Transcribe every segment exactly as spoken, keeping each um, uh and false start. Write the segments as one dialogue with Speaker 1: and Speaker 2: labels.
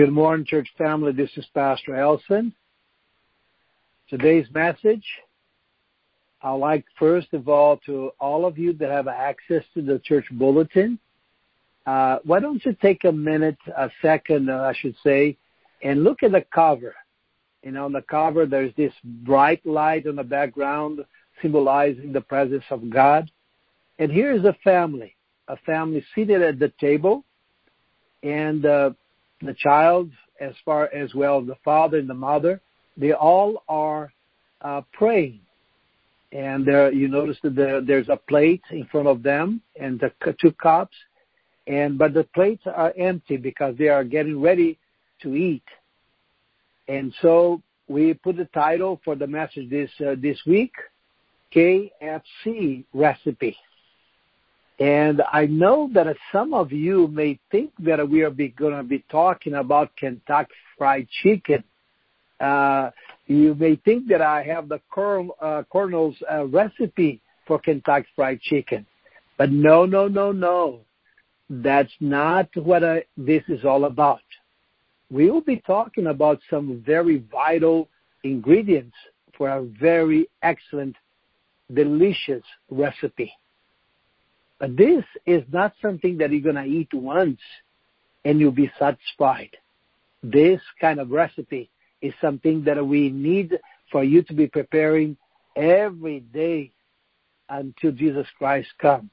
Speaker 1: Good morning, church family. This is Pastor Elson. Today's message, I'd like first of all to all of you that have access to the church bulletin, uh, why don't you take a minute, a second, uh, I should say, and look at the cover. You know, on the cover there's this bright light on the background symbolizing the presence of God. And here's a family, a family seated at the table, and uh, the child, as far as well the father and the mother, they all are uh, praying. And there, you notice that there, there's a plate in front of them and the two cups, and but the plates are empty because they are getting ready to eat. And so we put the title for the message this uh, this week, K F C Recipe. And I know that some of you may think that we are going to be talking about Kentucky Fried Chicken. Uh, you may think that I have the Colonel, uh, Colonel's uh, recipe for Kentucky Fried Chicken. But no, no, no, no. That's not what I, this is all about. We will be talking about some very vital ingredients for a very excellent, delicious recipe. But this is not something that you're going to eat once and you'll be satisfied. This kind of recipe is something that we need for you to be preparing every day until Jesus Christ comes.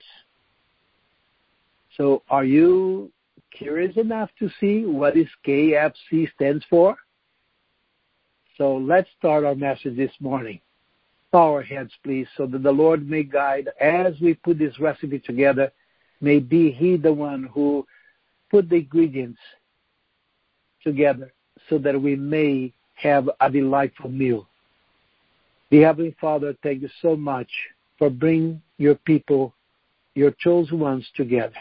Speaker 1: So are you curious enough to see what is K F C stands for? So let's start our message this morning. Bow our heads, please, so that the Lord may guide as we put this recipe together. May be He the one who put the ingredients together so that we may have a delightful meal. Dear Heavenly Father, thank you so much for bringing your people, your chosen ones together.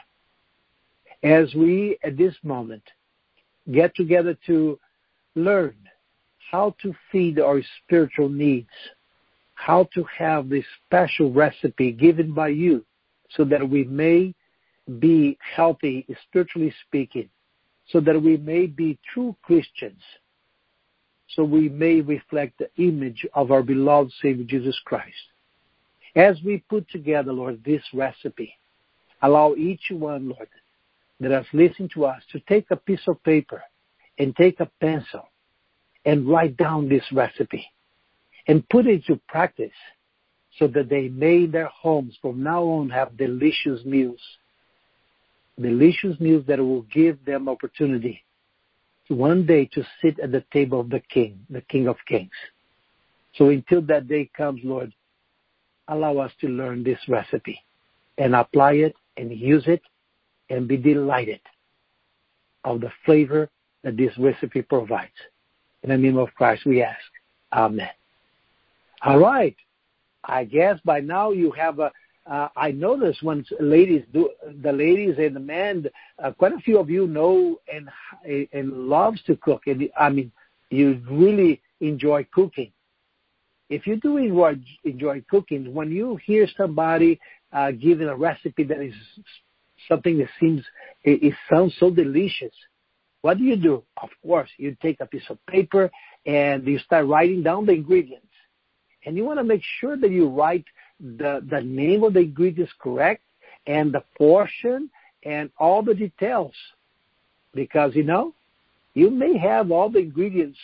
Speaker 1: As we, at this moment, get together to learn how to feed our spiritual needs, how to have this special recipe given by you so that we may be healthy, spiritually speaking, so that we may be true Christians, so we may reflect the image of our beloved Savior Jesus Christ. As we put together, Lord, this recipe, allow each one, Lord, that has listened to us to take a piece of paper and take a pencil and write down this recipe and put it into practice so that they may in their homes from now on have delicious meals. Delicious meals that will give them opportunity to one day to sit at the table of the King, the King of Kings. So until that day comes, Lord, allow us to learn this recipe and apply it and use it and be delighted of the flavor that this recipe provides. In the name of Christ we ask. Amen. All right. I guess by now you have a, uh, I notice when ladies do, the ladies and the men, uh, quite a few of you know and, and loves to cook. And I mean, you really enjoy cooking. If you do enjoy, enjoy cooking, when you hear somebody uh, giving a recipe that is something that seems, it, it sounds so delicious, what do you do? Of course, you take a piece of paper and you start writing down the ingredients. And you want to make sure that you write the, the name of the ingredients correct and the portion and all the details. Because, you know, you may have all the ingredients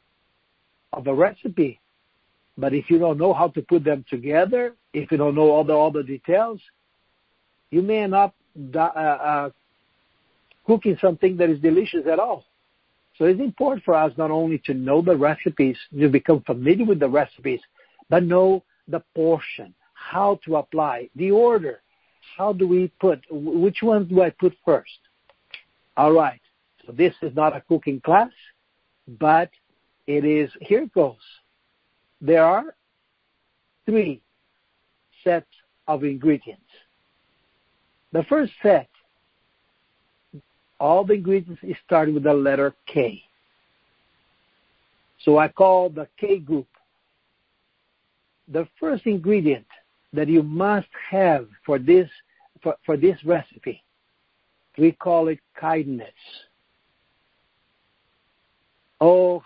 Speaker 1: of a recipe, but if you don't know how to put them together, if you don't know all the, all the details, you may end up uh, uh, cooking something that is delicious at all. So it's important for us not only to know the recipes, to become familiar with the recipes, but know the portion, how to apply, the order. How do we put, which ones do I put first? All right. So this is not a cooking class, but it is, here it goes. There are three sets of ingredients. The first set, all the ingredients start with the letter K. So I call the K group. The first ingredient that you must have for this for, for this recipe, we call it kindness.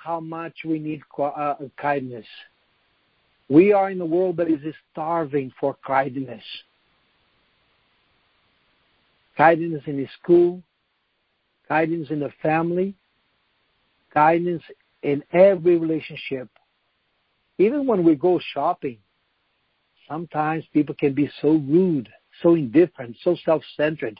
Speaker 1: how much we need uh, kindness. We are in a world that is starving for kindness. Kindness in the school, kindness in the family, kindness in every relationship. Even when we go shopping, sometimes people can be so rude, so indifferent, so self-centered.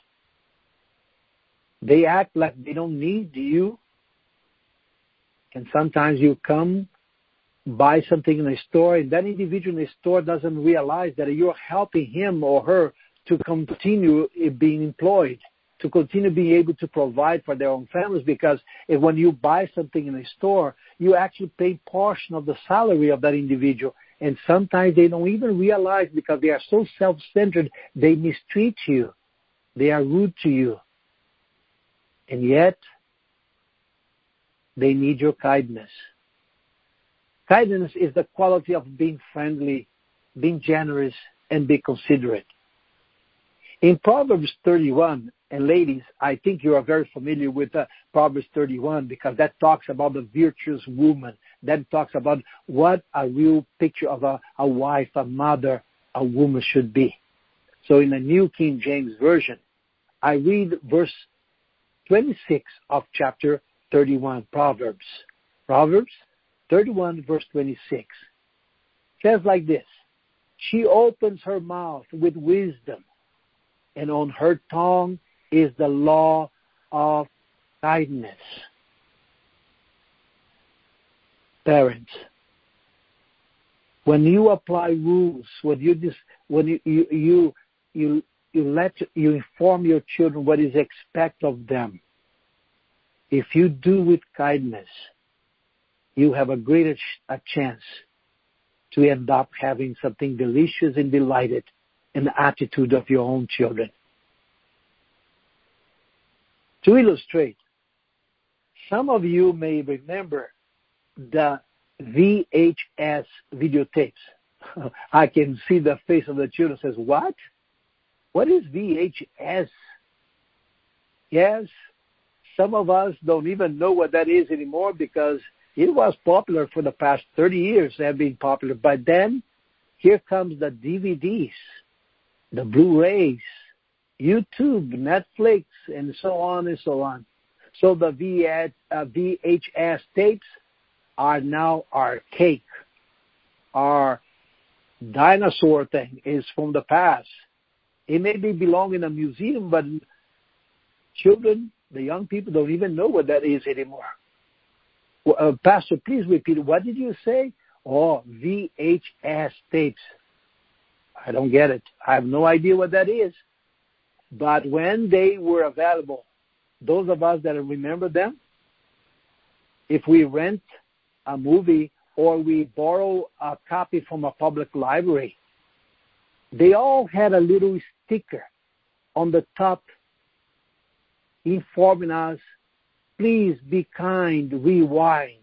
Speaker 1: They act like they don't need you. And sometimes you come, buy something in a store, and that individual in the store doesn't realize that you're helping him or her to continue being employed, to continue being able to provide for their own families, because if when you buy something in a store, you actually pay a portion of the salary of that individual. And sometimes they don't even realize, because they are so self-centered, they mistreat you. They are rude to you. And yet, they need your kindness. Kindness is the quality of being friendly, being generous, and being considerate. In Proverbs thirty-one, and ladies, I think you are very familiar with uh, Proverbs thirty-one, because that talks about the virtuous woman. That talks about what a real picture of a, a wife, a mother, a woman should be. So in the New King James Version, I read verse twenty-six of chapter thirty-one, Proverbs. Proverbs thirty-one, verse twenty-six. Says like this: she opens her mouth with wisdom, and on her tongue is the law of kindness. Parents, when you apply rules, when you dis, when you you you you, you let you inform your children what is expected of them, if you do with kindness, you have a greater a chance to end up having something delicious and delighted in the attitude of your own children. To illustrate, some of you may remember the V H S videotapes. I can see the face of the children says, what? What is V H S? Yes, some of us don't even know what that is anymore, because it was popular for the past thirty years. They have been popular. But then, here comes the D V Ds, the Blu-rays, YouTube, Netflix, and so on and so on. So the V H S tapes are now archaic. Our dinosaur thing is from the past. It may be belong in a museum, but children, the young people, don't even know what that is anymore. Uh, Pastor, please repeat. What did you say? Oh, V H S tapes. I don't get it. I have no idea what that is. But when they were available, those of us that remember them, if we rent a movie or we borrow a copy from a public library, they all had a little sticker on the top informing us, please be kind, rewind.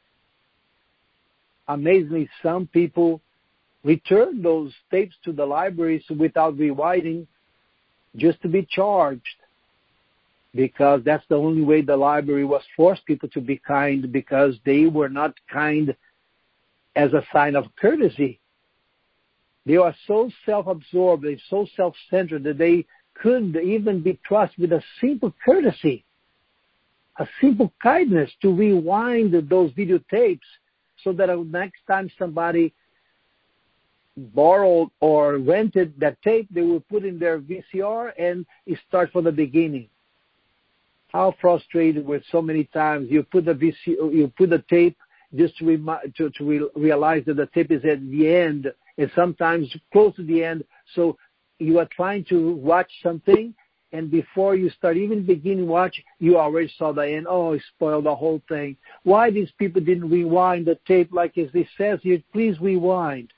Speaker 1: Amazingly, some people return those tapes to the libraries without rewinding, just to be charged, because that's the only way the library was forced people to be kind, because they were not kind as a sign of courtesy. They are so self-absorbed, they're so self-centered that they couldn't even be trusted with a simple courtesy, a simple kindness to rewind those videotapes, so that next time somebody borrowed or rented that tape, they will put in their V C R and start from the beginning. How frustrated were so many times you put the V C R, you put the tape just to, remi- to, to re- realize that the tape is at the end, and sometimes close to the end. So you are trying to watch something, and before you start even beginning watch, you already saw the end. Oh, it spoiled the whole thing. Why these people didn't rewind the tape like as it says here? Please rewind.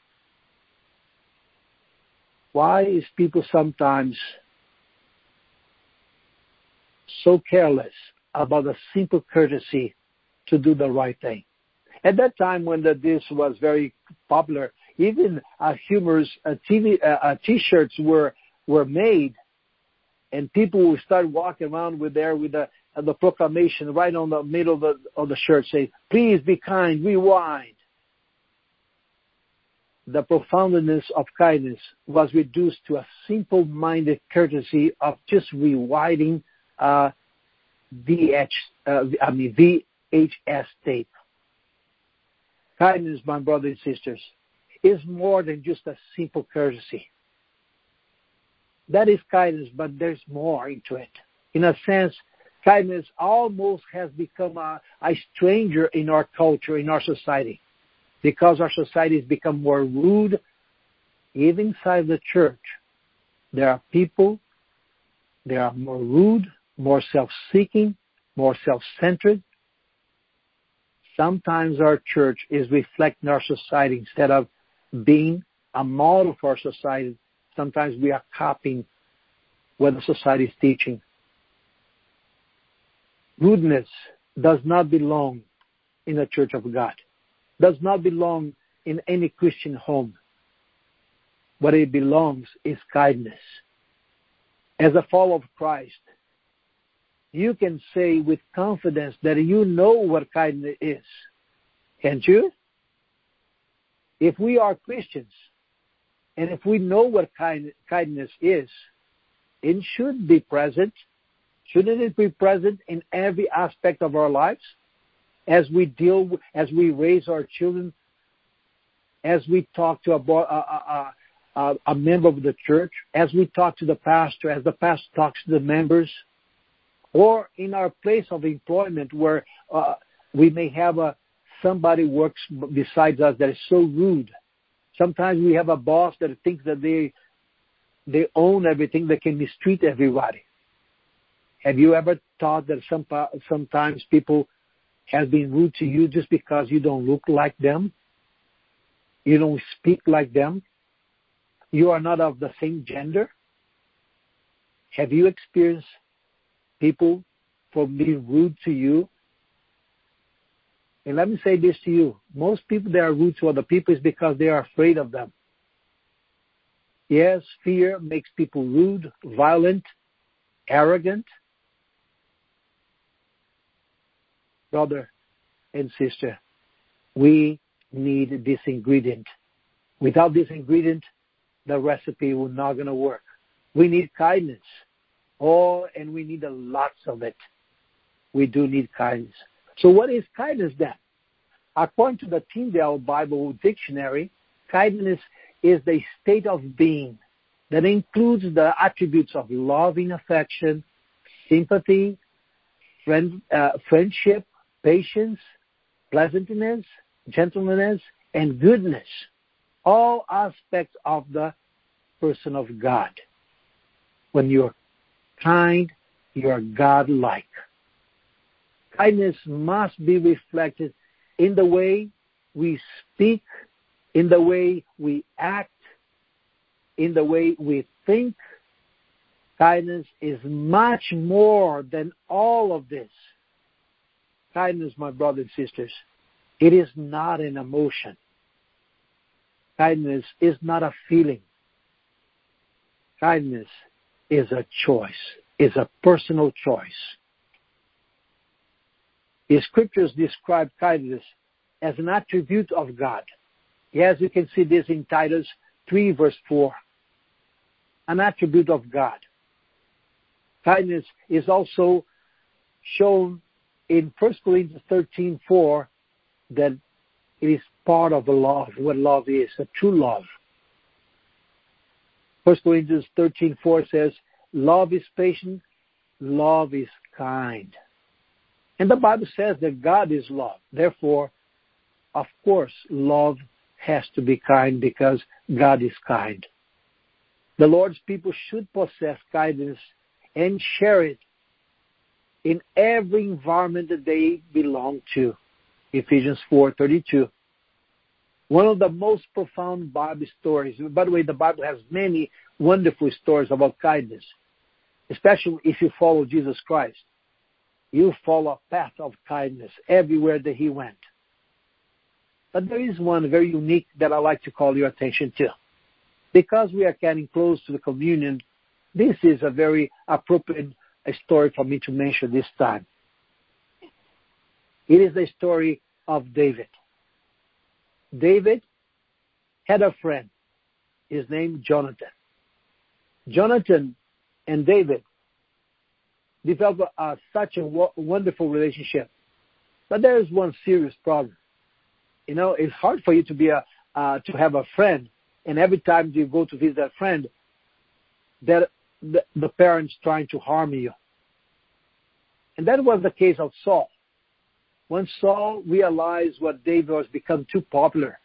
Speaker 1: Why is people sometimes so careless about a simple courtesy to do the right thing? At that time when the, this was very popular, even uh, humorous uh, T V uh, uh, T-shirts were were made, and people would start walking around with there with a the proclamation right on the middle of the, of the shirt, say, please be kind, rewind. The profoundness of kindness was reduced to a simple-minded courtesy of just rewinding uh, V H, uh, I mean V H S tape. Kindness, my brothers and sisters, is more than just a simple courtesy. That is kindness, but there's more into it. In a sense, kindness almost has become a, a stranger in our culture, in our society. Because our society has become more rude, even inside the church, there are people, they are more rude, more self-seeking, more self-centered. Sometimes our church is reflecting our society instead of being a model for our society. Sometimes we are copying what the society is teaching. Rudeness does not belong in the church of God. Does not belong in any Christian home. What it belongs is kindness. As a follower of Christ, you can say with confidence that you know what kindness is. Can't you? If we are Christians, and if we know what kind, kindness is, it should be present. Shouldn't it be present in every aspect of our lives? As we deal, as we raise our children, as we talk to a, a, a, a member of the church, as we talk to the pastor, as the pastor talks to the members, or in our place of employment where uh, we may have a, somebody works besides us that is so rude. Sometimes we have a boss that thinks that they they own everything, they can mistreat everybody. Have you ever thought that some, sometimes people have been rude to you just because you don't look like them? You don't speak like them? You are not of the same gender? Have you experienced people for being rude to you? And let me say this to you. Most people that are rude to other people is because they are afraid of them. Yes, fear makes people rude, violent, arrogant. Brother and sister, we need this ingredient. Without this ingredient, the recipe will not going to work. We need kindness. Oh, and we need a lots of it. We do need kindness. So what is kindness then? According to the Tyndale Bible Dictionary, kindness is the state of being that includes the attributes of loving affection, sympathy, friend, uh, friendship, patience, pleasantness, gentleness, and goodness. All aspects of the person of God. When you're kind, you're God-like. Kindness must be reflected in the way we speak, in the way we act, in the way we think. Kindness is much more than all of this. Kindness, my brothers and sisters, it is not an emotion. Kindness is not a feeling. Kindness is a choice, is a personal choice. The scriptures describe kindness as an attribute of God. Yes, you can see this in Titus three, verse four. An attribute of God. Kindness is also shown in First Corinthians thirteen, four, that it is part of the love, what love is, a true love. First Corinthians thirteen, four says, love is patient, love is kind. And the Bible says that God is love. Therefore, of course, love has to be kind because God is kind. The Lord's people should possess kindness and share it in every environment that they belong to. Ephesians four thirty-two. One of the most profound Bible stories. By the way, the Bible has many wonderful stories about kindness, especially if you follow Jesus Christ. You follow a path of kindness everywhere that he went. But there is one very unique that I'd like to call your attention to. Because we are getting close to the communion, this is a very appropriate a story for me to mention this time. It is the story of David. David had a friend. His name Jonathan. Jonathan and David developed uh, such a w- wonderful relationship. But there is one serious problem. You know, it's hard for you to be a uh, to have a friend, and every time you go to visit a friend, that the, the parents trying to harm you. And that was the case of Saul. When Saul realized what David was become too popular,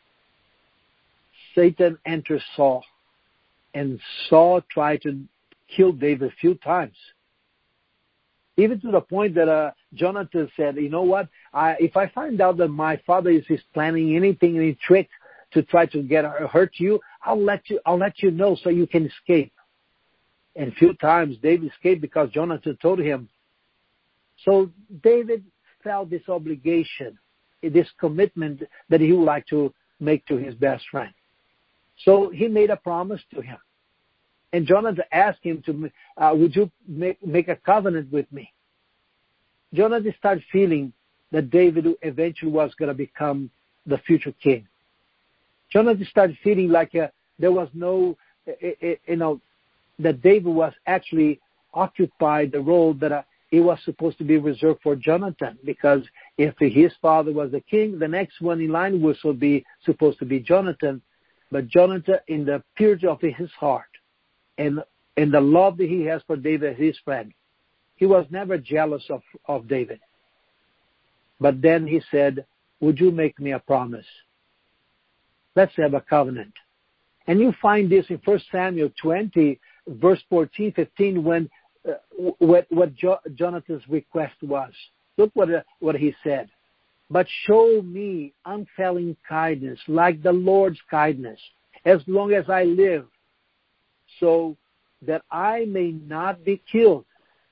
Speaker 1: Satan entered Saul, and Saul tried to kill David a few times. Even to the point that uh, Jonathan said, you know what, I, if I find out that my father is, is planning anything, any trick to try to get hurt you, I'll let you, I'll let you know so you can escape. And a few times David escaped because Jonathan told him. So David felt this obligation, this commitment that he would like to make to his best friend. So he made a promise to him. And Jonathan asked him to, uh, would you make, make a covenant with me? Jonathan started feeling that David eventually was going to become the future king. Jonathan started feeling like uh, there was no, you know, that David was actually occupied the role that uh, it was supposed to be reserved for Jonathan, because if his father was the king, the next one in line was to be supposed to be Jonathan. But Jonathan, in the purity of his heart and and the love that he has for David, his friend, he was never jealous of, of David. But then he said, would you make me a promise? Let's have a covenant. And you find this in First Samuel twenty, verse fourteen, fifteen, when uh, what, what jo- Jonathan's request was. Look what, uh, what he said. But show me unfailing kindness, like the Lord's kindness, as long as I live, so that I may not be killed.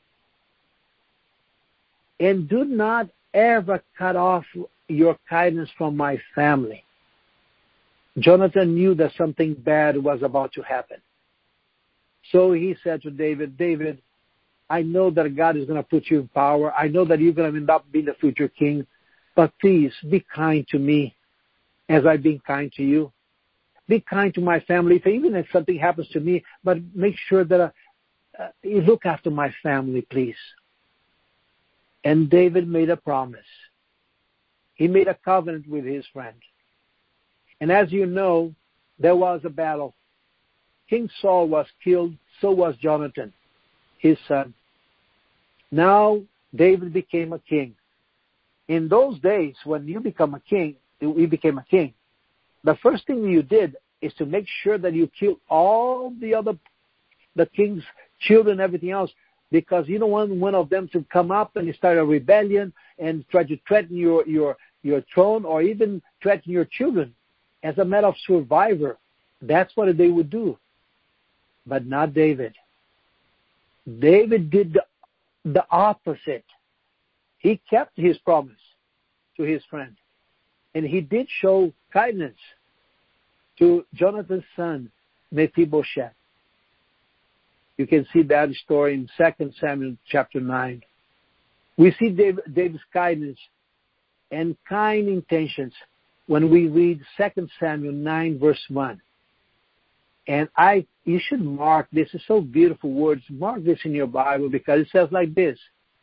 Speaker 1: And do not ever cut off your kindness from my family. Jonathan knew that something bad was about to happen. So he said to David, David, I know that God is going to put you in power. I know that you're going to end up being the future king. But please, be kind to me as I've been kind to you. Be kind to my family, if, even if something happens to me, but make sure that uh, uh, you look after my family, please. And David made a promise. He made a covenant with his friend. And as you know, there was a battle. King Saul was killed, so was Jonathan, his son. Now David became a king. In those days, when you become a king, we became a king, the first thing you did is to make sure that you kill all the other, the king's children and everything else, because you don't want one of them to come up and start a rebellion and try to threaten your, your, your throne or even threaten your children. As a matter of survivor, that's what they would do. But not David. David did the, the opposite. He kept his promise to his friend. And he did show kindness to Jonathan's son, Mephibosheth. You can see that story in Second Samuel chapter nine. We see David, David's kindness and kind intentions when we read Second Samuel nine, verse one. And I, you should mark this. It's so beautiful words. Mark this in your Bible, because it says like this.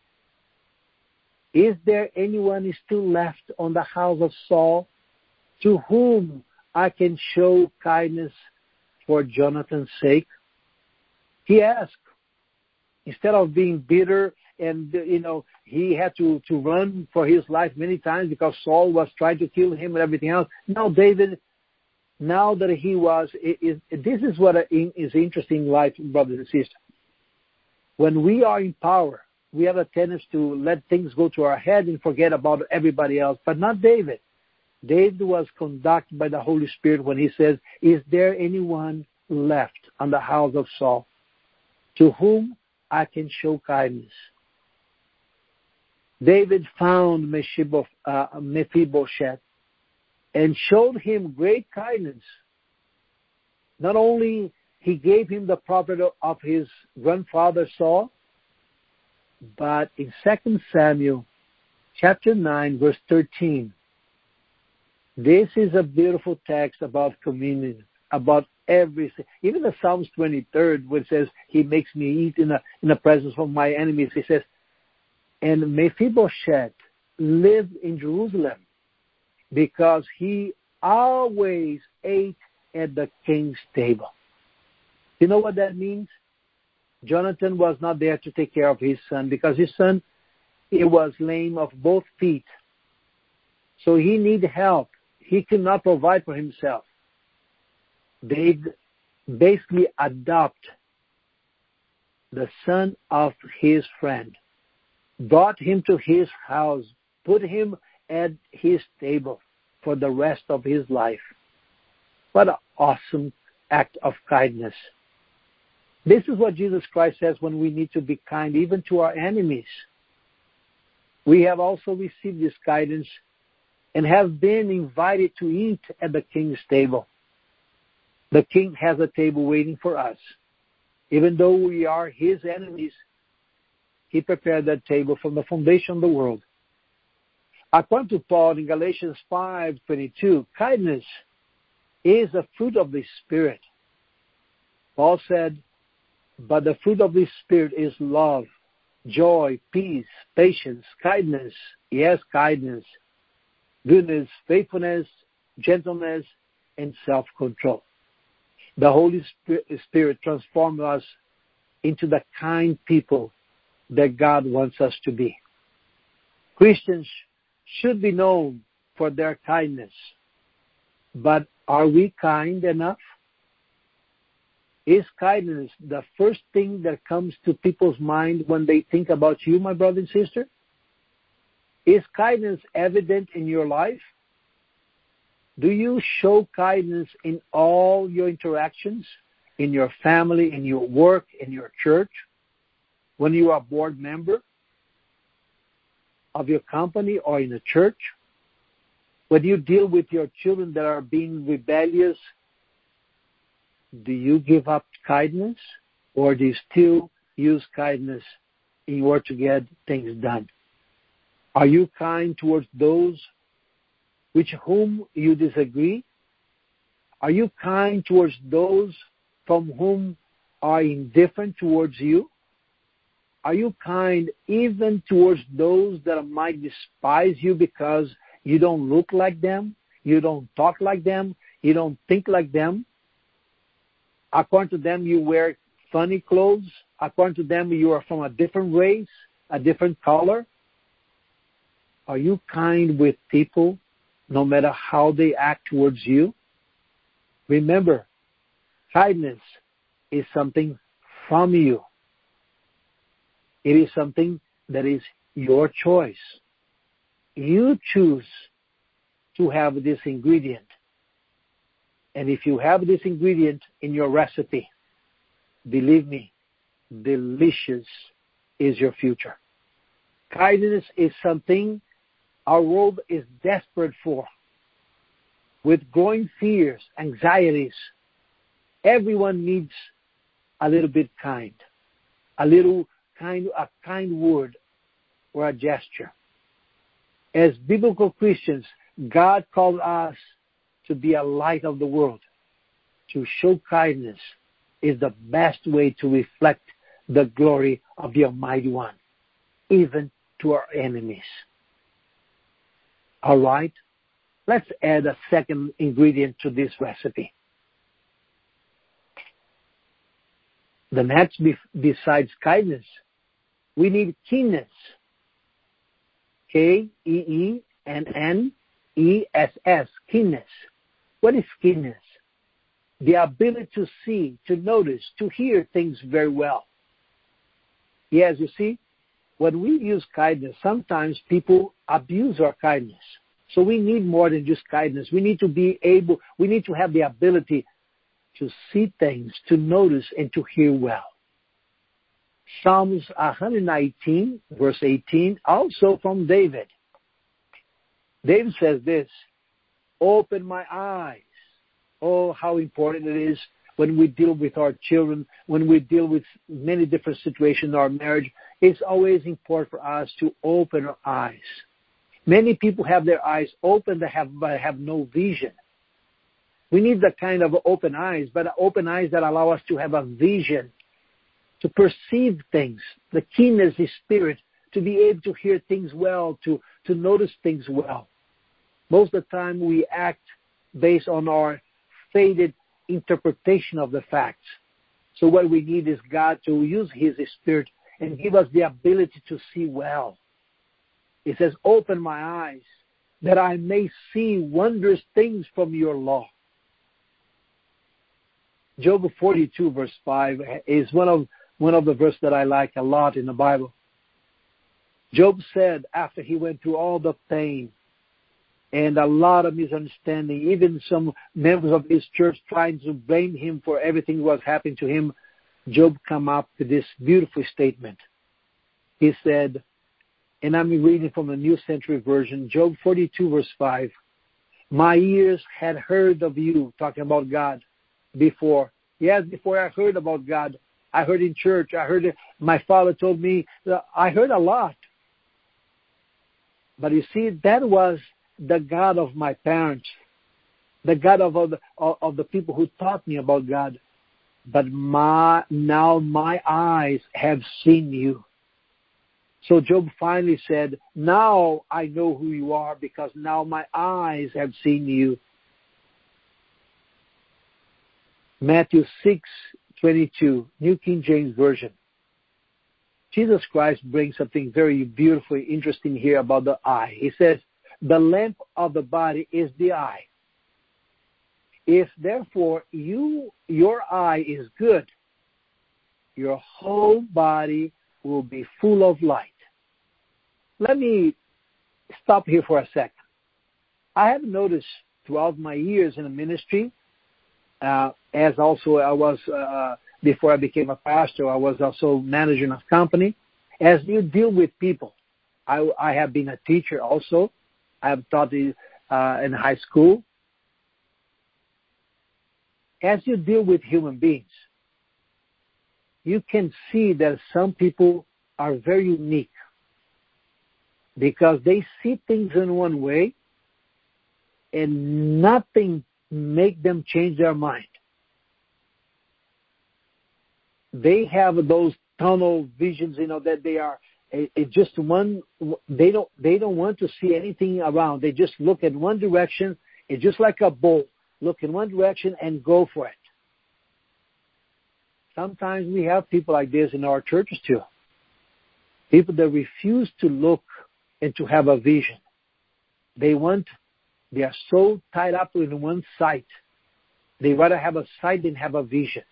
Speaker 1: Is there anyone still left on the house of Saul to whom I can show kindness for Jonathan's sake? He asked. Instead of being bitter and, you know, he had to, to run for his life many times because Saul was trying to kill him and everything else. No, David, now that he was, it, it, this is what is interesting in life, brothers and sisters. When we are in power, we have a tendency to let things go to our head and forget about everybody else, but not David. David was conducted by the Holy Spirit when he says, is there anyone left on the house of Saul to whom I can show kindness? David found Mephibosheth and showed him great kindness. Not only he gave him the property of his grandfather Saul, But in Second Samuel chapter nine, verse thirteen, this is a beautiful text about communion, about everything. Even the Psalms twenty-third, which says, He makes me eat in the, in the presence of my enemies. He says, and Mephibosheth lived in Jerusalem because he always ate at the king's table. You know what that means? Jonathan was not there to take care of his son because his son, he was lame of both feet. So he needed help. He could not provide for himself. They basically adopt the son of his friend, brought him to his house, put him at his table for the rest of his life. What an awesome act of kindness. This is what Jesus Christ says when we need to be kind even to our enemies. We have also received this guidance and have been invited to eat at the king's table. The king has a table waiting for us. Even though we are his enemies, he prepared that table from the foundation of the world. According to Paul in Galatians five twenty-two, kindness is a fruit of the Spirit. Paul said, but the fruit of the Spirit is love, joy, peace, patience, kindness, yes, kindness, goodness, faithfulness, gentleness, and self-control. The Holy Spirit transforms us into the kind people that God wants us to be. Christians should be known for their kindness. But are we kind enough? Is kindness the first thing that comes to people's mind when they think about you, my brother and sister? Is kindness evident in your life? Do you show kindness in all your interactions, in your family, in your work, in your church, when you are a board member of your company or in a church? When you deal with your children that are being rebellious, do you give up kindness, or do you still use kindness in order to get things done? Are you kind towards those with whom you disagree? Are you kind towards those from whom are indifferent towards you? Are you kind even towards those that might despise you because you don't look like them, you don't talk like them, you don't think like them? According to them, you wear funny clothes. According to them, you are from a different race, a different color. Are you kind with people no matter how they act towards you? Remember, kindness is something from you. It is something that is your choice. You choose to have this ingredient. And if you have this ingredient in your recipe, believe me, delicious is your future. Kindness is something our world is desperate for. With growing fears, anxieties, everyone needs a little bit kind, a little kind, a kind word or a gesture. As biblical Christians, God called us to be a light of the world. To show kindness is the best way to reflect the glory of the Almighty One, even to our enemies. All right, let's add a second ingredient to this recipe. The next, besides kindness, we need keenness. K E E N N E S S, keenness. What is keenness? The ability to see, to notice, to hear things very well. Yes, you see, when we use kindness, sometimes people abuse our kindness. So we need more than just kindness. We need to be able, we need to have the ability to see things, to notice, and to hear well. Psalms one nineteen, verse eighteen, also from David. David says this, open my eyes. Oh, how important it is when we deal with our children, when we deal with many different situations in our marriage, it's always important for us to open our eyes. Many people have their eyes open but have, but have no vision. We need the kind of open eyes, but open eyes that allow us to have a vision, to perceive things, the keenness of spirit, to be able to hear things well, to, to notice things well. Most of the time we act based on our faded interpretation of the facts. So what we need is God to use His Spirit and give us the ability to see well. It says, open my eyes that I may see wondrous things from your law. Job forty-two verse five is one of one of the verses that I like a lot in the Bible. Job said after he went through all the pain and a lot of misunderstanding, even some members of his church trying to blame him for everything that was happening to him, Job came up with this beautiful statement. He said, and I'm reading from the New Century Version, Job forty-two verse five, my ears had heard of you, talking about God, before. Yes, before I heard about God. I heard in church. I heard it. My father told me. I heard a lot. But you see, that was the God of my parents, the God of, of, the, of the people who taught me about God. But my now my eyes have seen you. So Job finally said, now I know who you are because now my eyes have seen you. Matthew six twenty-two, New King James Version. Jesus Christ brings something very beautifully interesting here about the eye. He says, the lamp of the body is the eye. If therefore you your eye is good, your whole body will be full of light. Let me stop here for a second. I have noticed throughout my years in the ministry, uh, as also I was, uh, before I became a pastor, I was also manager of company. As you deal with people, I, I have been a teacher also. I have taught uh, in high school. As you deal with human beings, you can see that some people are very unique because they see things in one way and nothing make them change their mind. They have those tunnel visions, you know, that they are it, it just one. They don't they don't want to see anything around. They just look in one direction. It's just like a bull. Look in one direction and go for it. Sometimes we have people like this in our churches too. People that refuse to look and to have a vision. They want, they are so tied up in one sight. They rather have a sight than have a vision.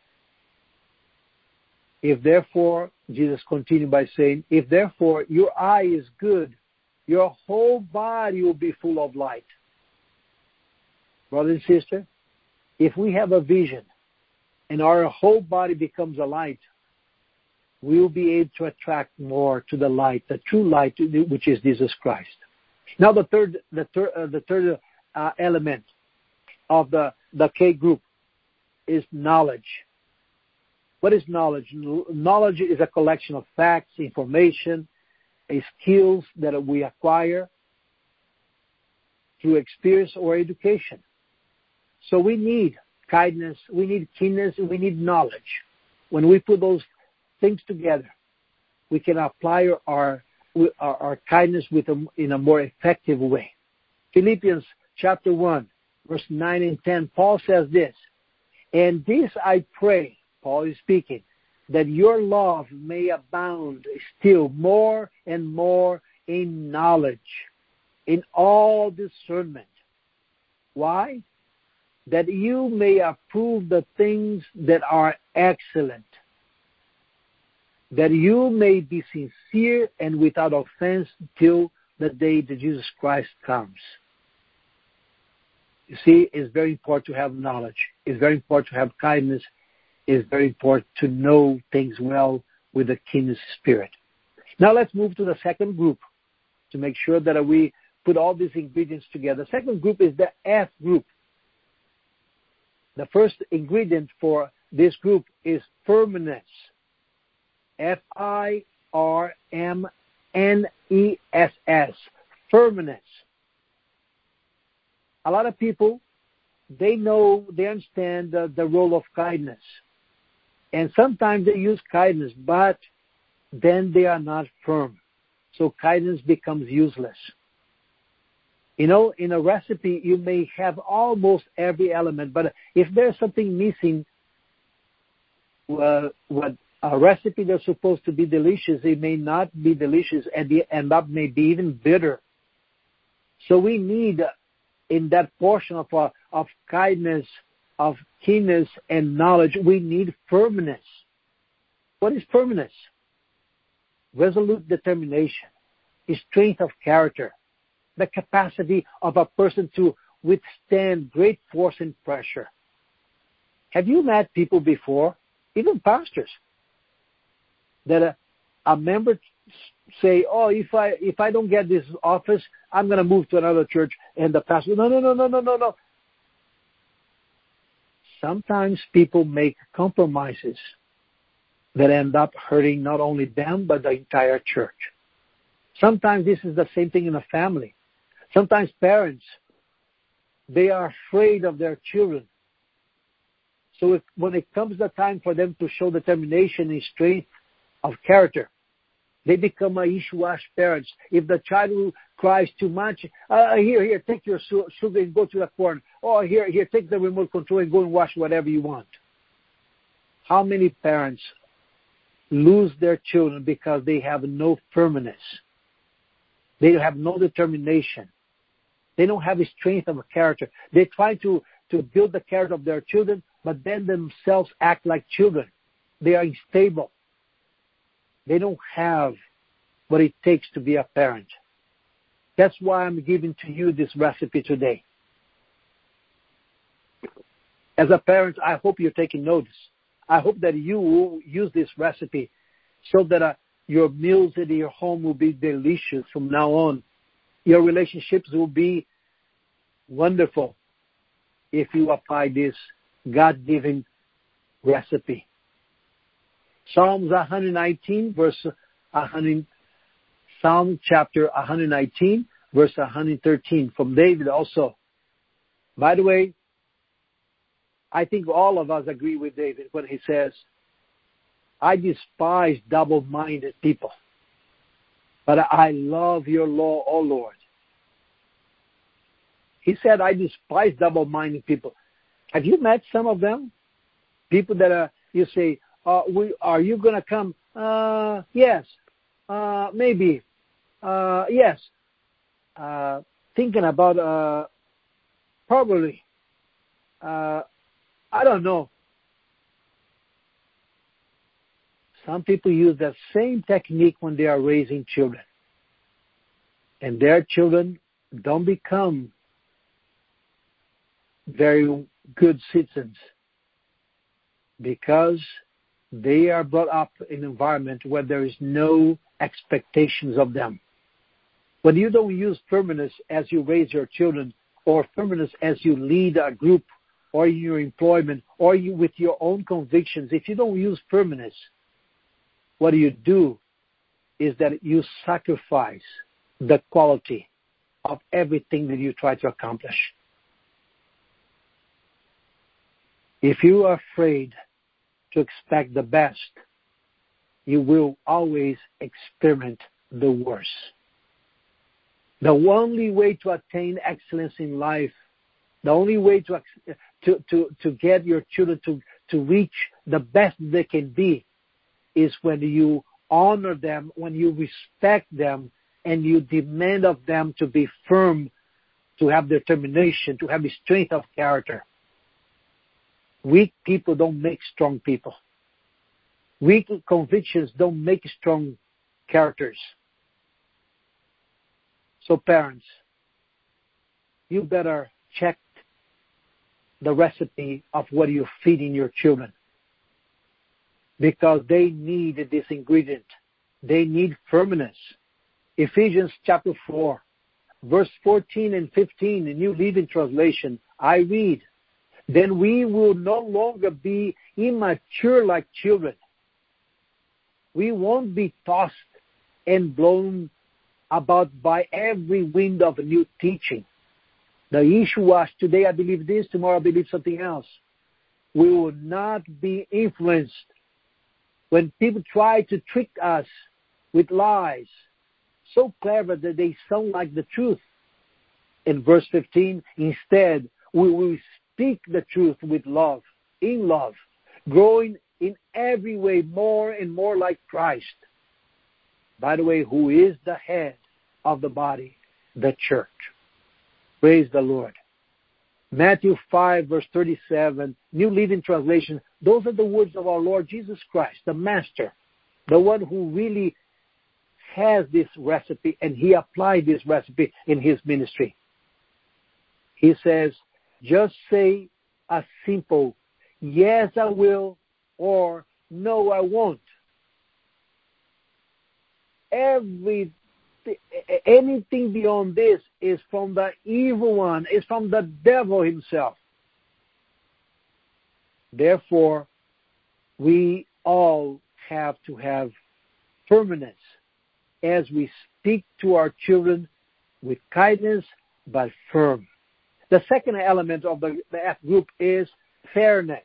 Speaker 1: If therefore, Jesus continued by saying, if therefore your eye is good, your whole body will be full of light. Brother and sister, if we have a vision and our whole body becomes a light, we will be able to attract more to the light, the true light, which is Jesus Christ. Now the third, the third, uh, the third uh, element of the, the K group is knowledge. What is knowledge? Knowledge is a collection of facts, information, a skills that we acquire through experience or education. So we need kindness, we need keenness, we need knowledge. When we put those things together, we can apply our our, our kindness with a, in a more effective way. Philippians chapter one, verse nine and ten, Paul says this, and this I pray, Paul is speaking, that your love may abound still more and more in knowledge, in all discernment. Why? That you may approve the things that are excellent, that you may be sincere and without offense till the day that Jesus Christ comes. You see, it's very important to have knowledge. It's very important to have kindness. It's very important to know things well with a keen spirit. Now let's move to the second group to make sure that we put all these ingredients together. The second group is the F group. The first ingredient for this group is firmness. F I R M N E S S. Firmness. A lot of people, they know, they understand the, the role of kindness. And sometimes they use kindness, but then they are not firm. So kindness becomes useless. You know, in a recipe, you may have almost every element, but if there's something missing, uh, what a recipe that's supposed to be delicious, it may not be delicious and end up may be even bitter. So we need, in that portion of uh, of kindness, of keenness and knowledge, we need firmness. What is firmness? Resolute determination, strength of character, the capacity of a person to withstand great force and pressure. Have you met people before, even pastors, that a, a member say, oh, if I if I don't get this office, I'm going to move to another church, and the pastor, no, no, no, no, no, no, no. Sometimes people make compromises that end up hurting not only them, but the entire church. Sometimes this is the same thing in a family. Sometimes parents, they are afraid of their children. So if, when it comes the time for them to show determination and strength of character, they become a ish-wash parents. If the child cries too much, uh, here, here, take your sugar and go to the corner. Or here, here, take the remote control and go and wash whatever you want. How many parents lose their children because they have no firmness? They have no determination. They don't have a strength of a character. They try to, to build the character of their children, but then themselves act like children. They are unstable. They don't have what it takes to be a parent. That's why I'm giving to you this recipe today. As a parent, I hope you're taking notice. I hope that you will use this recipe so that uh, your meals in your home will be delicious from now on. Your relationships will be wonderful if you apply this God-given recipe. Psalms one nineteen, verse one hundred, Psalm chapter one nineteen, verse one thirteen, from David also. By the way, I think all of us agree with David when he says, I despise double-minded people, but I love your law, O Lord. He said, I despise double-minded people. Have you met some of them? People that are, you say, uh, we, are you going to come? Uh, yes. Uh, maybe. Uh, yes. Uh, thinking about, uh, probably. Uh, I don't know. Some people use that same technique when they are raising children. And their children don't become very good citizens because they are brought up in an environment where there is no expectations of them. When you don't use firmness as you raise your children, or firmness as you lead a group, or in your employment, or you with your own convictions, if you don't use firmness, what you do is that you sacrifice the quality of everything that you try to accomplish. If you are afraid to expect the best, you will always experiment the worst. The only way to attain excellence in life, the only way to to to, to get your children to, to reach the best they can be is when you honor them, when you respect them, and you demand of them to be firm, to have determination, to have the strength of character. Weak people don't make strong people. Weak convictions don't make strong characters. So parents, you better check the recipe of what you're feeding your children, because they need this ingredient. They need firmness. Ephesians chapter four, verse fourteen and fifteen, in New Living Translation, I read, then we will no longer be immature like children. We won't be tossed and blown about by every wind of new teaching. The issue was, today I believe this, tomorrow I believe something else. We will not be influenced when people try to trick us with lies, so clever that they sound like the truth. In verse fifteen, instead, we will speak the truth with love, in love, growing in every way more and more like Christ. By the way, who is the head of the body, the church. Praise the Lord. Matthew five, verse thirty-seven, New Living Translation. Those are the words of our Lord Jesus Christ, the Master, the one who really has this recipe, and he applied this recipe in his ministry. He says, just say a simple, yes, I will, or no, I won't. Every Anything beyond this is from the evil one, is from the devil himself. Therefore, we all have to have firmness as we speak to our children with kindness but firm. The second element of the, the F group is fairness.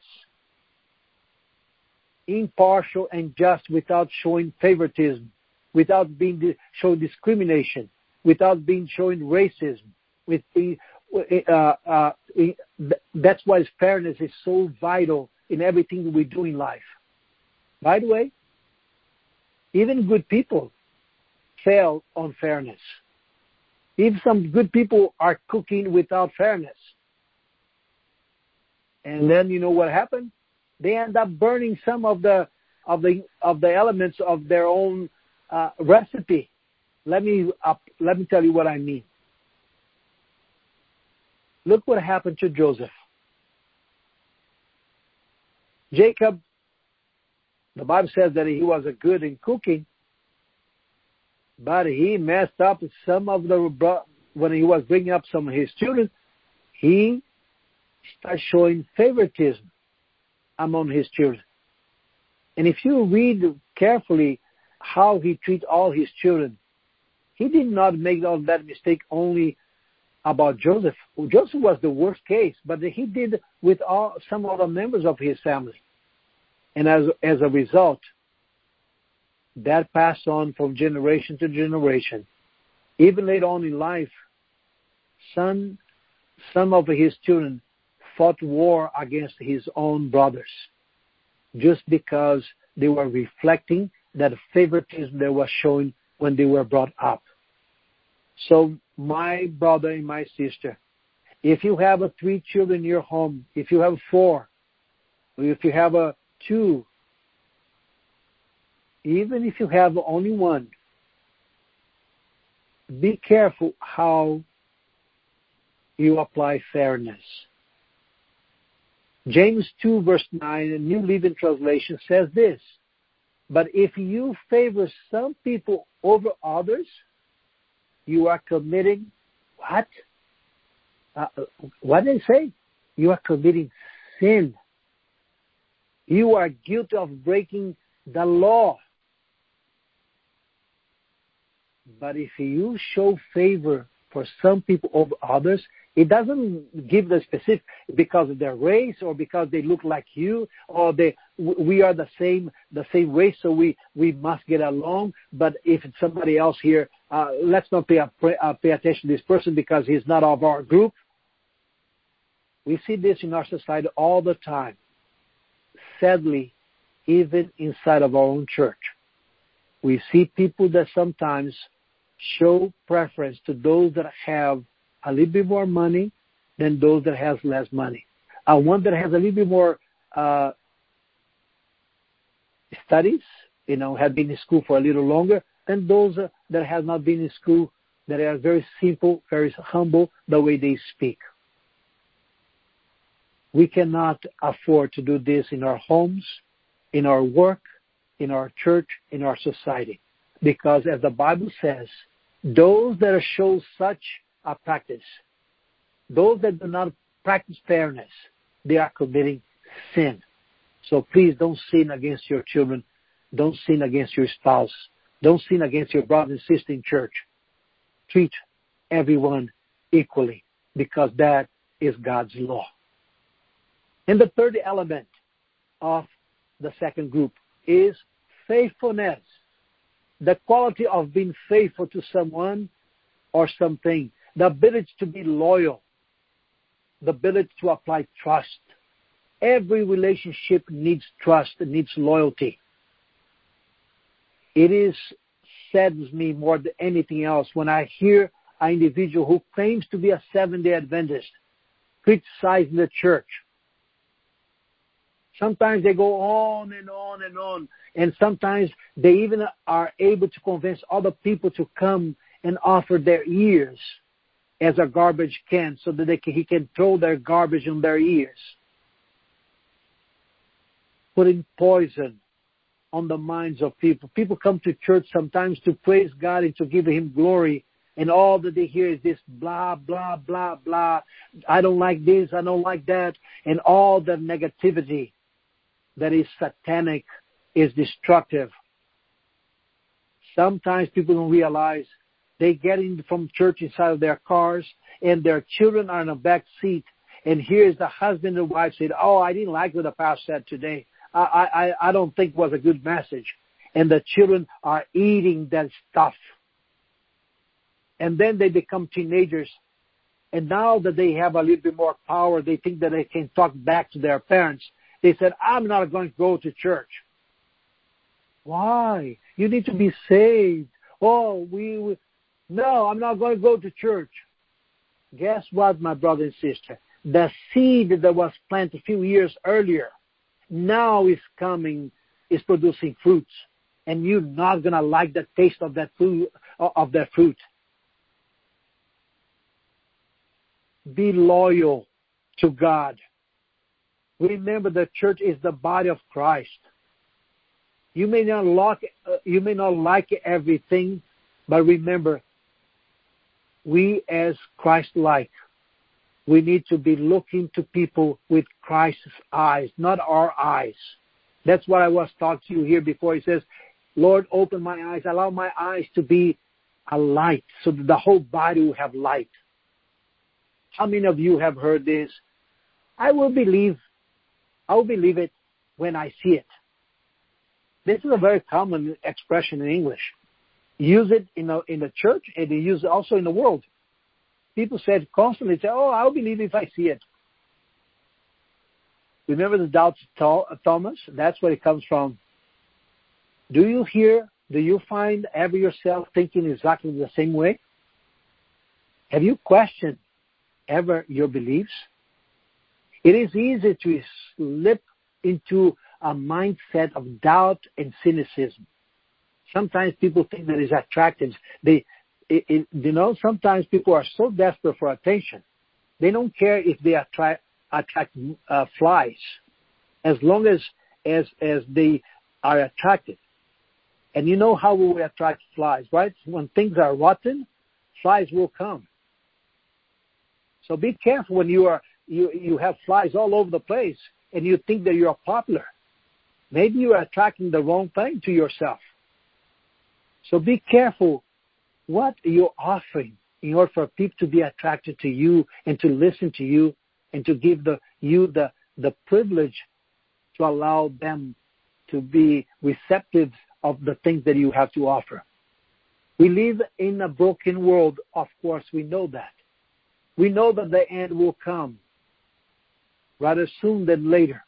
Speaker 1: Impartial and just without showing favoritism, without being showing discrimination, without being showing racism. With the, uh, uh, that's why fairness is so vital in everything we do in life. By the way, even good people fail on fairness. Even some good people are cooking without fairness. And then you know what happened? They end up burning some of the of the of the elements of their own Uh, recipe. Let me uh, let me tell you what I mean. Look what happened to Joseph. Jacob, the Bible says that he was a good in cooking, but he messed up some of the, when he was bringing up some of his children, he started showing favoritism among his children. And if you read carefully how he treats all his children, he did not make all that mistake only about Joseph. Joseph was the worst case, but he did with all some other members of his family. And as as a result, that passed on from generation to generation. Even later on in life, some some of his children fought war against his own brothers just because they were reflecting that favoritism they were showing when they were brought up. So my brother and my sister, if you have a three children in your home, if you have four, or if you have a two, even if you have only one, be careful how you apply fairness. James two verse nine, the New Living Translation says this, but if you favor some people over others, you are committing what? Uh, what did they say? You are committing sin. You are guilty of breaking the law. But if you show favor for some people over others, it doesn't give the specific because of their race or because they look like you or they we are the same the same race, so we, we must get along. But if it's somebody else here, uh, let's not pay, uh, pay attention to this person because he's not of our group. We see this in our society all the time. Sadly, even inside of our own church, we see people that sometimes show preference to those that have a little bit more money than those that have less money. Uh, one that has a little bit more uh, studies, you know, have been in school for a little longer than those uh, that have not been in school, that are very simple, very humble, the way they speak. We cannot afford to do this in our homes, in our work, in our church, in our society. Because as the Bible says, those that show such a practice, those that do not practice fairness, they are committing sin. So please don't sin against your children. Don't sin against your spouse. Don't sin against your brother and sister in church. Treat everyone equally, because that is God's law. And the third element of the second group is faithfulness. The quality of being faithful to someone or something. The ability to be loyal. The ability to apply trust. Every relationship needs trust, needs loyalty. It is saddens me more than anything else when I hear an individual who claims to be a Seventh-day Adventist criticizing the church. Sometimes they go on and on and on, and sometimes they even are able to convince other people to come and offer their ears as a garbage can so that they can, he can throw their garbage in their ears. Putting poison on the minds of people. People come to church sometimes to praise God and to give Him glory, and all that they hear is this blah, blah, blah, blah. I don't like this, I don't like that, and all the negativity that is satanic, is destructive. Sometimes people don't realize they get in from church inside of their cars, and their children are in the back seat, and here's the husband and wife said, oh, I didn't like what the pastor said today. I, I, I don't think it was a good message. And the children are eating that stuff. And then they become teenagers. And now that they have a little bit more power, they think that they can talk back to their parents. They said, I'm not going to go to church. Why? You need to be saved. Oh, we, we no, I'm not going to go to church. Guess what, my brother and sister? The seed that was planted a few years earlier now is coming, is producing fruits. And you're not going to like the taste of that fruit, of that fruit. Be loyal to God. Remember, the church is the body of Christ. You may not like, uh, you may not like everything, but remember, we as Christ-like, we need to be looking to people with Christ's eyes, not our eyes. That's what I was talking to you here before. He says, Lord, open my eyes, allow my eyes to be a light so that the whole body will have light. How many of you have heard this? I will believe, I will believe it when I see it. This is a very common expression in English. Use it in the, in the church, and they use it also in the world. People said constantly, say, oh, I'll believe it if I see it. Remember the doubts of Thomas? That's where it comes from. Do you hear, do you find ever yourself thinking exactly the same way? Have you questioned ever your beliefs? It is easy to slip into a mindset of doubt and cynicism. Sometimes people think that is attractive. They, it, it, you know, sometimes people are so desperate for attention. They don't care if they attract, attract uh, flies, as long as, as, as they are attracted. And you know how we will attract flies, right? When things are rotten, flies will come. So be careful when you are you you have flies all over the place and you think that you are popular. Maybe you are attracting the wrong thing to yourself. So be careful what you're offering in order for people to be attracted to you and to listen to you and to give the you the, the privilege to allow them to be receptive of the things that you have to offer. We live in a broken world, of course, we know that. We know that the end will come rather soon than later.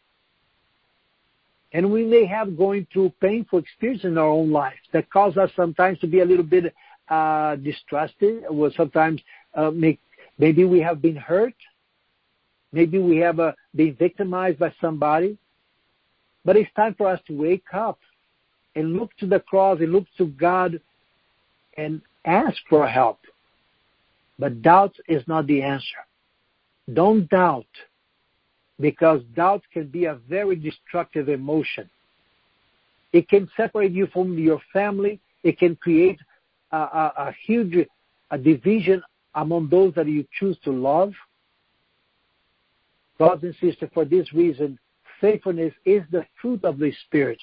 Speaker 1: And we may have going through painful experiences in our own lives that cause us sometimes to be a little bit uh, distrusted, or sometimes uh, make, maybe we have been hurt. Maybe we have uh, been victimized by somebody. But it's time for us to wake up and look to the cross and look to God and ask for help. But doubt is not the answer. Don't doubt, because doubt can be a very destructive emotion. It can separate you from your family. It can create a, a, a huge a division among those that you choose to love. Brothers and sisters, for this reason, faithfulness is the fruit of the Spirit.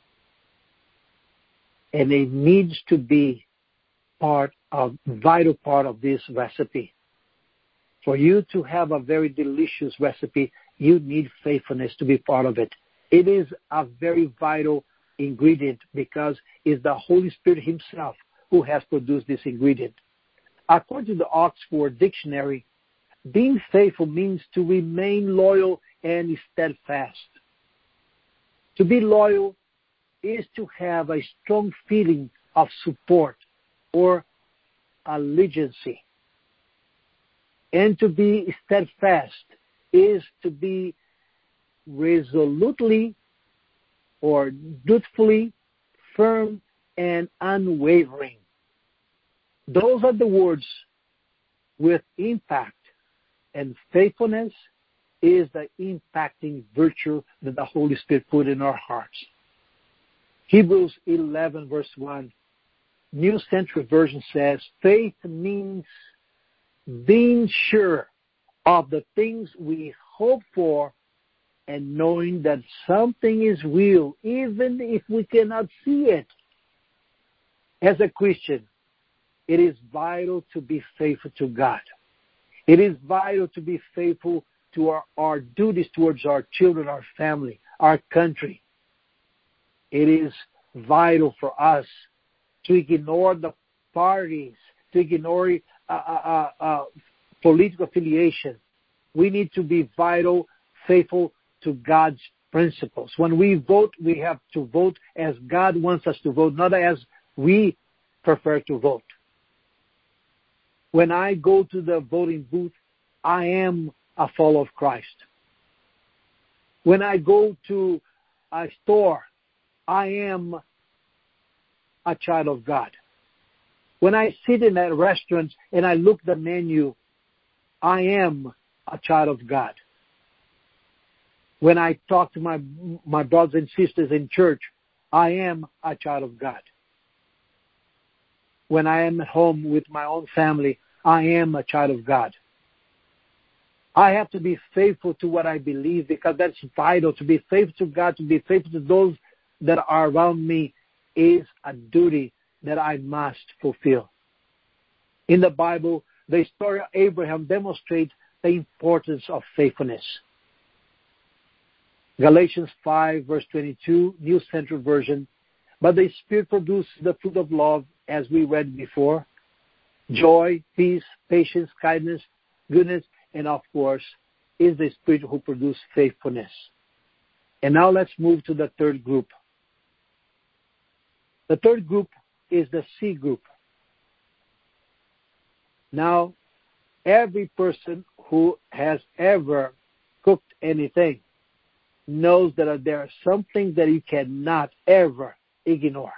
Speaker 1: And it needs to be part of, vital part of this recipe. For you to have a very delicious recipe, you need faithfulness to be part of it. It is a very vital ingredient because it's the Holy Spirit Himself who has produced this ingredient. According to the Oxford Dictionary, being faithful means to remain loyal and steadfast. To be loyal is to have a strong feeling of support or allegiance. And to be steadfast is to be resolutely or dutifully firm and unwavering. Those are the words with impact, and faithfulness is the impacting virtue that the Holy Spirit put in our hearts. Hebrews eleven verse one, New Century Version says, faith means being sure of the things we hope for and knowing that something is real, even if we cannot see it. As a Christian, it is vital to be faithful to God. It is vital to be faithful to our, our duties towards our children, our family, our country. It is vital for us to ignore the parties, to ignore uh, uh, uh, political affiliation. We need to be vital, faithful to God's principles. When we vote, we have to vote as God wants us to vote, not as we prefer to vote. When I go to the voting booth, I am a follower of Christ. When I go to a store, I am a child of God. When I sit in a restaurant and I look at the menu, I am a child of God. When I talk to my my brothers and sisters in church, I am a child of God. When I am at home with my own family, I am a child of God. I have to be faithful to what I believe because that's vital. To be faithful to God, to be faithful to those that are around me is a duty that I must fulfill. In the Bible, the story of Abraham demonstrates the importance of faithfulness. Galatians five, verse twenty-two, New Century Version. But the Spirit produces the fruit of love, as we read before. Joy, peace, patience, kindness, goodness, and of course, is the Spirit who produces faithfulness. And now let's move to the third group. The third group is the C group. Now, every person who has ever cooked anything knows that there are some things that you cannot ever ignore.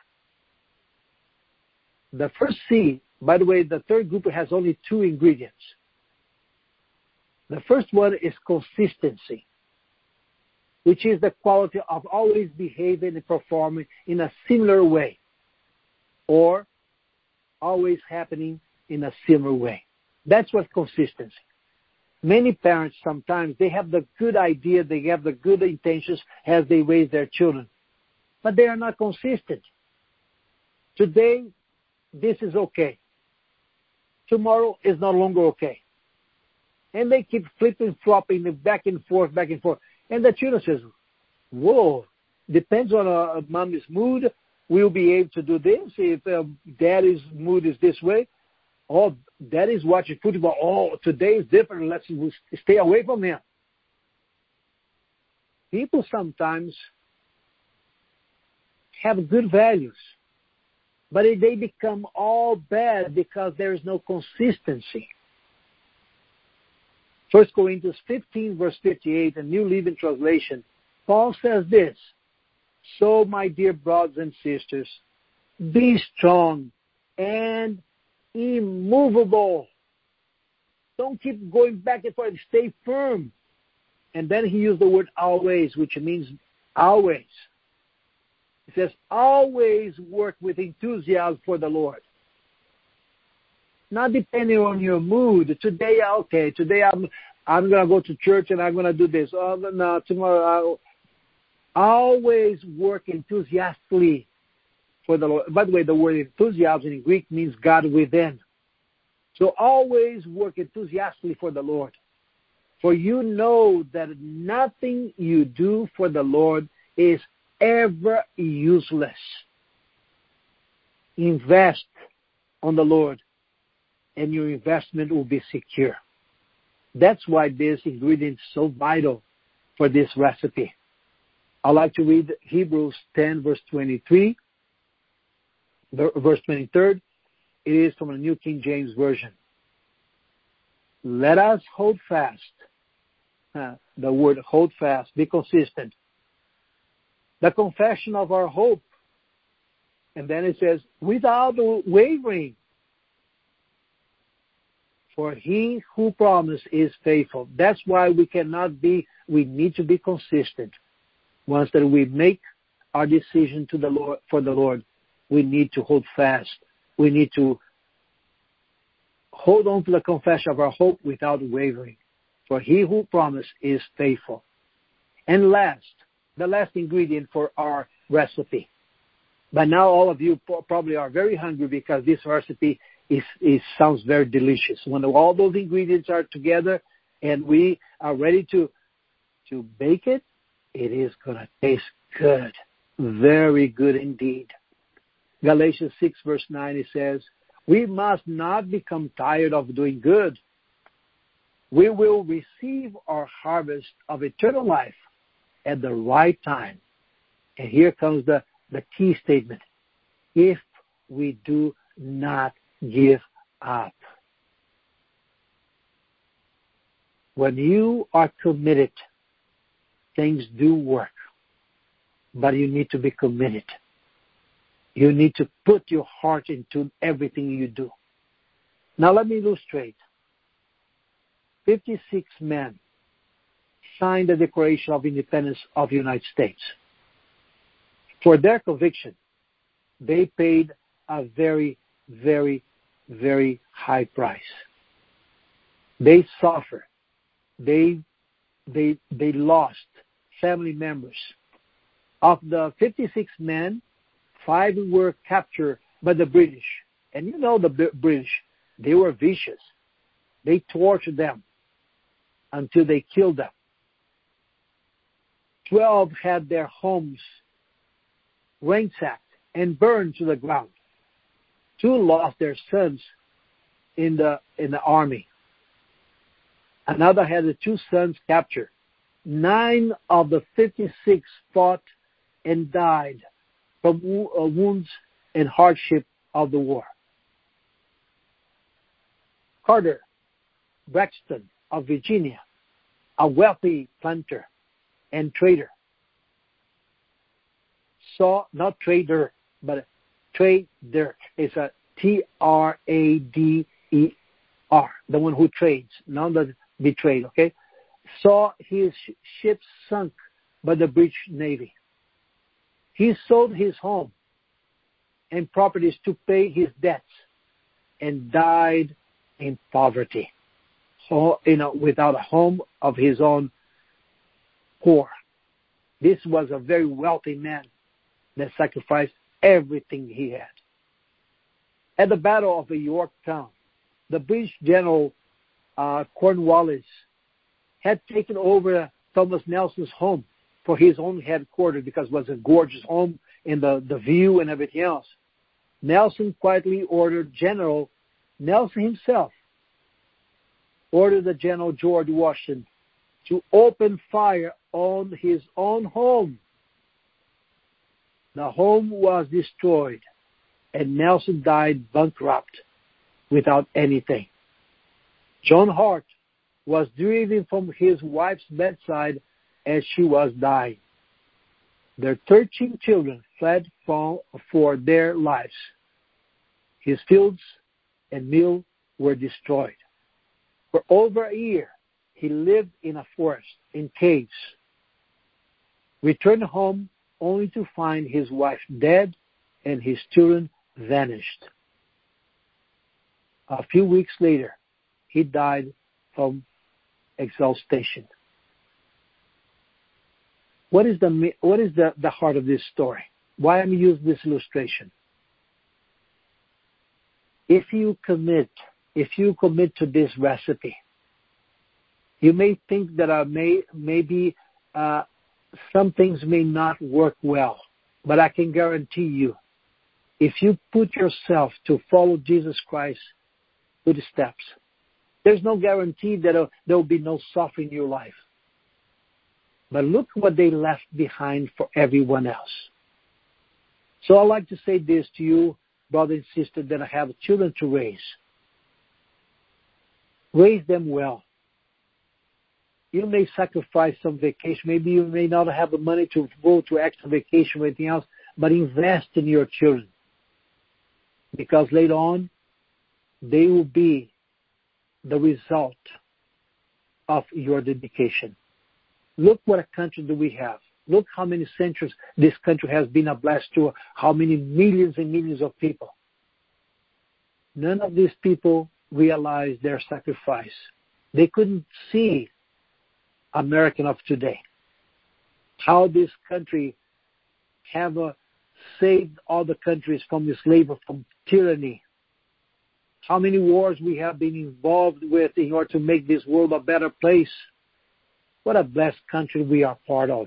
Speaker 1: The first C, by the way, the third group has only two ingredients. The first one is consistency, which is the quality of always behaving and performing in a similar way, or always happening in a similar way. That's what consistency. Many parents sometimes, they have the good idea, they have the good intentions as they raise their children, but they are not consistent. Today, this is okay. Tomorrow is no longer okay. And they keep flipping, flopping, back and forth, back and forth. And the children says, whoa, depends on uh, mommy's mood. We'll be able to do this. If uh, daddy's mood is this way, oh, daddy's watching football. Oh, today is different. Let's stay away from him. People sometimes have good values, but they become all bad because there is no consistency. First Corinthians fifteen, verse fifty-eight, a New Living Translation, Paul says this, so, my dear brothers and sisters, be strong and immovable. Don't keep going back and forth. Stay firm. And then he used the word always, which means always. He says, always work with enthusiasm for the Lord. Not depending on your mood. Today, okay, today I'm I'm going to go to church and I'm going to do this. Oh, no, tomorrow. I'll always work enthusiastically for the Lord. By the way, the word enthusiasm in Greek means God within. So always work enthusiastically for the Lord. For you know that nothing you do for the Lord is ever useless. Invest on the Lord, and your investment will be secure. That's why this ingredient is so vital for this recipe. I'd like to read Hebrews ten, verse twenty-three, verse twenty-three. It is from the New King James Version. Let us hold fast. Uh, the word hold fast, be consistent. The confession of our hope. And then it says, without wavering. For he who promised is faithful. That's why we cannot be, we need to be consistent. Once that we make our decision to the Lord, for the Lord, we need to hold fast. We need to hold on to the confession of our hope without wavering. For he who promised is faithful. And last, the last ingredient for our recipe. By now, all of you probably are very hungry because this recipe is, is sounds very delicious. When all those ingredients are together and we are ready to, to bake it, it is going to taste good. Very good indeed. Galatians six, verse nine, it says, we must not become tired of doing good. We will receive our harvest of eternal life at the right time. And here comes the, the key statement. If we do not give up. When you are committed, things do work. But you need to be committed. You need to put your heart into everything you do. Now let me illustrate. fifty-six men signed the Declaration of Independence of the United States. For their conviction, they paid a very, very, very high price. They suffered. They, they, they lost family members. Of the fifty-six men, five were captured by the British. And you know the British, they were vicious. They tortured them until they killed them. Twelve had their homes ransacked and burned to the ground. Two lost their sons in the in the army. Another had the two sons captured. Nine of the fifty-six fought and died from wounds and hardship of the war. Carter Braxton of Virginia, a wealthy planter and trader, saw, not trader, but trader. It's a T R A D E R, the one who trades, not the betrayed, okay? Saw his ship sunk by the British Navy. He sold his home and properties to pay his debts and died in poverty, so, you know, without a home of his own, poor. This was a very wealthy man that sacrificed everything he had. At the Battle of Yorktown, the British General uh, Cornwallis had taken over Thomas Nelson's home for his own headquarters because it was a gorgeous home in the, the view and everything else. Nelson quietly ordered General Nelson himself, ordered the General George Washington to open fire on his own home. The home was destroyed, and Nelson died bankrupt without anything. John Hart was driven from his wife's bedside as she was dying. Their thirteen children fled from, for their lives. His fields and mill were destroyed. For over a year, he lived in a forest, in caves. Returned home only to find his wife dead and his children vanished. A few weeks later, he died from exaltation. What is the what is the, the heart of this story? Why am I using this illustration? If you commit, if you commit to this recipe, you may think that uh, may maybe uh, some things may not work well, but I can guarantee you, if you put yourself to follow Jesus Christ with the steps, there's no guarantee that uh, there will be no suffering in your life. But look what they left behind for everyone else. So I'd like to say this to you, brother and sister, that have children to raise. Raise them well. You may sacrifice some vacation. Maybe you may not have the money to go to extra vacation or anything else, but invest in your children. Because later on, they will be the result of your dedication. Look what a country that we have. Look how many centuries this country has been a blessing to, how many millions and millions of people. None of these people realized their sacrifice. They couldn't see American of today. How this country have uh, saved all the countries from this labor, from tyranny. How many wars we have been involved with in order to make this world a better place. What a blessed country we are part of.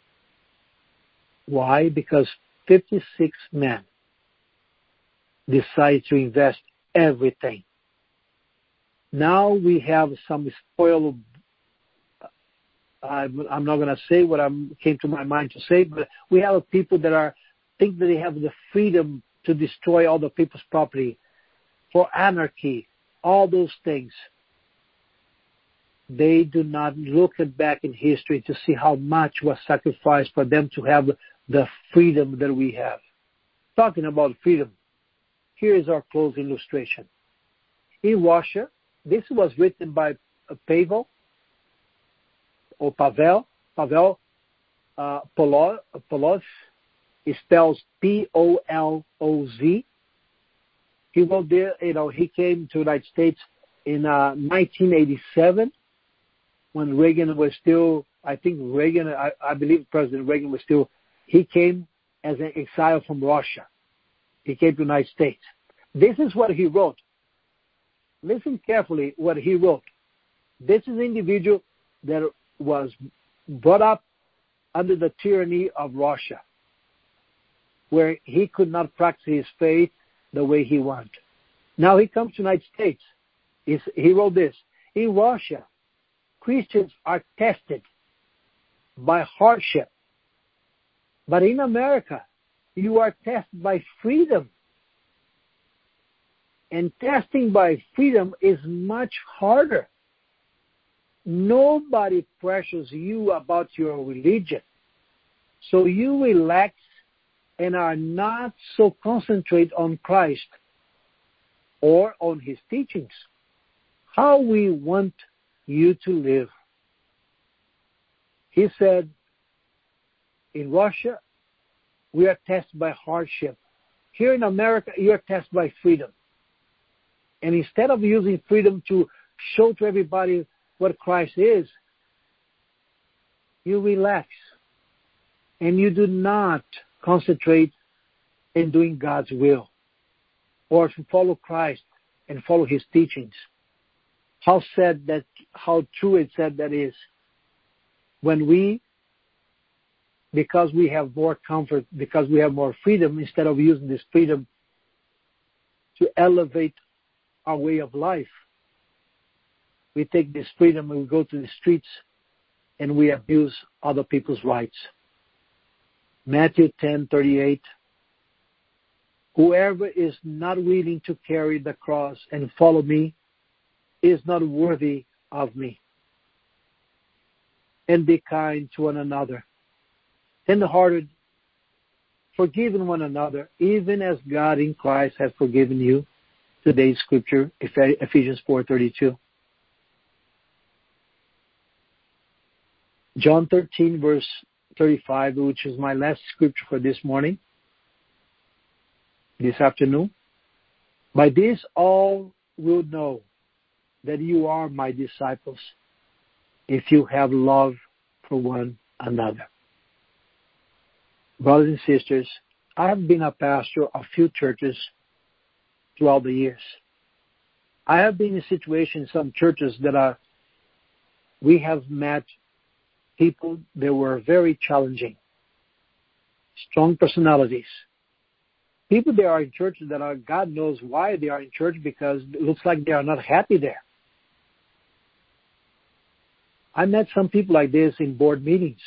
Speaker 1: Why? Because fifty-six men decided to invest everything. Now we have some spoiled, I'm, I'm not going to say what I came to my mind to say, but we have people that are think that they have the freedom to destroy all the people's property for anarchy, all those things. They do not look back in history to see how much was sacrificed for them to have the freedom that we have. Talking about freedom, here is our closing illustration. In Russia, this was written by Pavel, or Pavel, Pavel uh, Poloz. It spells P O L O Z. He wrote there, you know, he came to the United States in uh, nineteen eighty-seven. When Reagan was still, I think Reagan, I, I believe President Reagan was still, he came as an exile from Russia. He came to the United States. This is what he wrote. Listen carefully what he wrote. This is an individual that was brought up under the tyranny of Russia, where he could not practice his faith the way he wanted. Now he comes to the United States. He's, he wrote this. In Russia, Christians are tested by hardship. But in America, you are tested by freedom. And testing by freedom is much harder. Nobody pressures you about your religion. So you relax and are not so concentrated on Christ or on His teachings. How we want you to live. He said, in Russia, we are tested by hardship. Here in America, you are tested by freedom. And instead of using freedom to show to everybody what Christ is, you relax. And you do not concentrate in doing God's will or to follow Christ and follow His teachings. How sad that, how true it said that is. When we, because we have more comfort, because we have more freedom, instead of using this freedom to elevate our way of life, we take this freedom and we go to the streets and we abuse other people's rights. Matthew ten thirty-eight. Whoever is not willing to carry the cross and follow me is not worthy of me. And be kind to one another, tender-hearted, forgiving one another, even as God in Christ has forgiven you. Today's scripture, Ephesians four thirty-two. John thirteen, verse thirty-five, which is my last scripture for this morning, this afternoon. By this all will know that you are my disciples, if you have love for one another. Brothers and sisters, I have been a pastor of few churches throughout the years. I have been in situations in some churches that are, we have met people that were very challenging, strong personalities. People that are in churches that are, God knows why they are in church, because it looks like they are not happy there. I met some people like this in board meetings.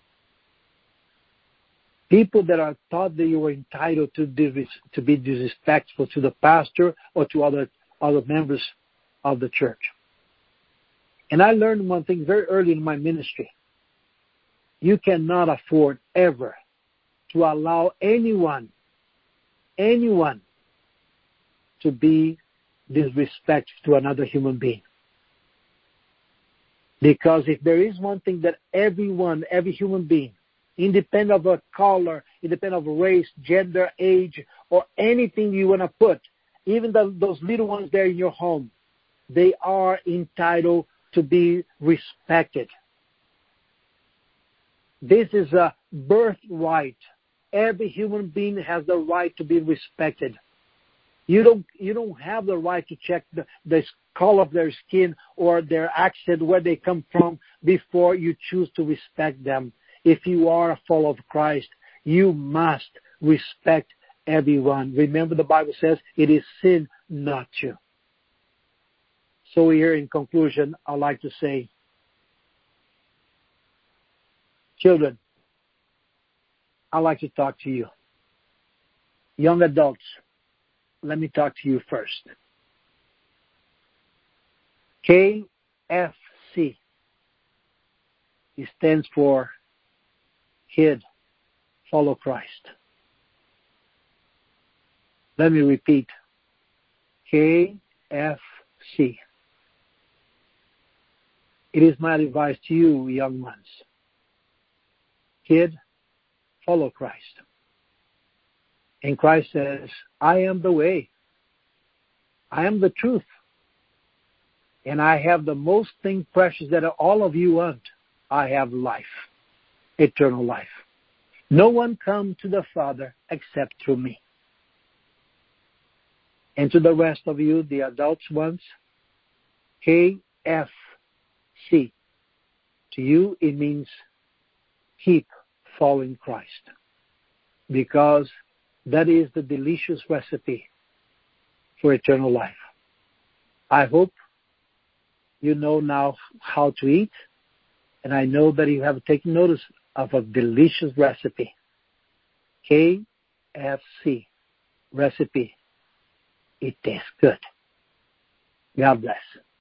Speaker 1: People that are thought that you were entitled to, dis- to be disrespectful to the pastor or to other, other members of the church. And I learned one thing very early in my ministry. You cannot afford ever to allow anyone, anyone to be disrespectful to another human being. Because if there is one thing that everyone, every human being, independent of a color, independent of race, gender, age, or anything you want to put, even the, those little ones there in your home, they are entitled to be respected. This is a birthright. Every human being has the right to be respected. You don't, you don't have the right to check the, the color of their skin or their accent, where they come from, before you choose to respect them. If you are a follower of Christ, you must respect everyone. Remember, the Bible says it is sin not to. So here in conclusion, I'd like to say, children, I'd like to talk to you. Young adults, let me talk to you first. K F C. It stands for Kid, Follow Christ. Let me repeat. K F C. It is my advice to you, young ones. Kid, follow Christ. And Christ says, I am the way. I am the truth. And I have the most thing precious that all of you want. I have life, eternal life. No one comes to the Father except through me. And to the rest of you, the adults ones, K F C. To you, it means keep following Christ. Because that is the delicious recipe for eternal life. I hope you know now how to eat, and I know that you have taken notice of a delicious recipe. K F C recipe. It tastes good. God bless.